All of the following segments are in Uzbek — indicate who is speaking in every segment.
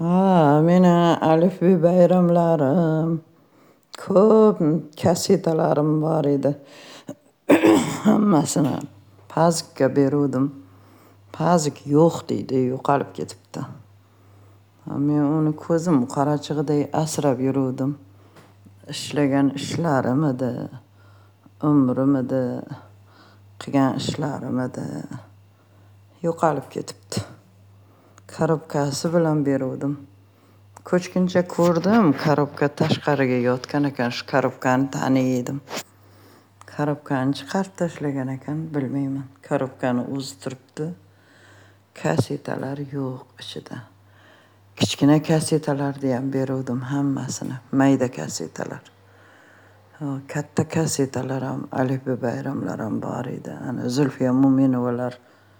Speaker 1: Meni alifbe bayramlarim, ko'p kasetalarim bor edi. Hammasini pazikka beruvdim. Pazik yo'q deydi, yo'qolib ketibdi. Men uni ko'zim qorachig'iday asrab yuruvdim. Ishlagan ishlarim edi, umrim edi, qilgan ishlarim edi. Yo'qolib ketibdi. Korobkasi bilan beruvdim. Ko'chguncha ko'rdim, korobka tashqariga yotgan ekan, shu korobkani taniydim. Korobkani chiqarib tashlagan ekan, bilmayman. Korobkani o'zi turibdi. Kasetalar yo'q ichida. Kichkina kasetalarni ham beruvdim hammasini, mayda kasetalar. Katta kasetalar ham, alifbe bayramlar ham bor edi. Ana Zulfiya Mo'minovalar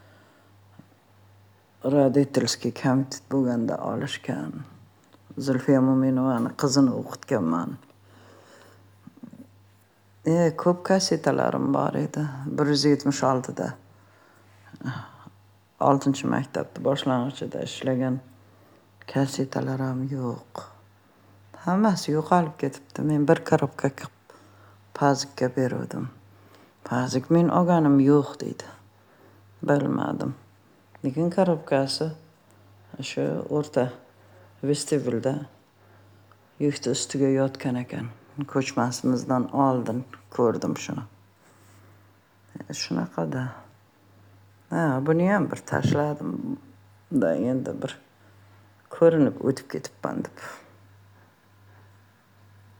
Speaker 1: Родительский komitet bo'lganda olishgan. Zulfiya Mo'minovani qizini o'qitganman. Ko'p kasetalarim bor edi. 176da. 6-maktabda boshlang'ichida ishlagan kasetalar ham yo'q. Hammasi yo'qolib ketibdi. Men bir korobka qilib pazikka beruvdim. Pazik men olganim yo'q deydi. Bilmadim. Lekin korobkasi shu o'rta vestibulda yukti ustiga yotgan ekan. Ko'chmasimizdan oldin ko'rdim shuni. Shunaqada. Buni ham bir tashladim. Endi bir ko'rinib o'tib ketibman deb.